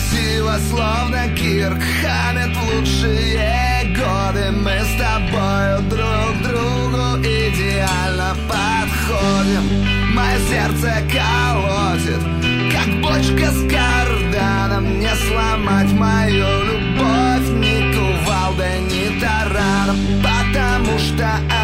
красиво, словно Кирк Хаммет в лучшие годы. Мы с тобою друг другу идеально подходим. Мое сердце колотит, как бочка с карданом. Не сломать мою любовь ни кувалдой, ни тараном, потому что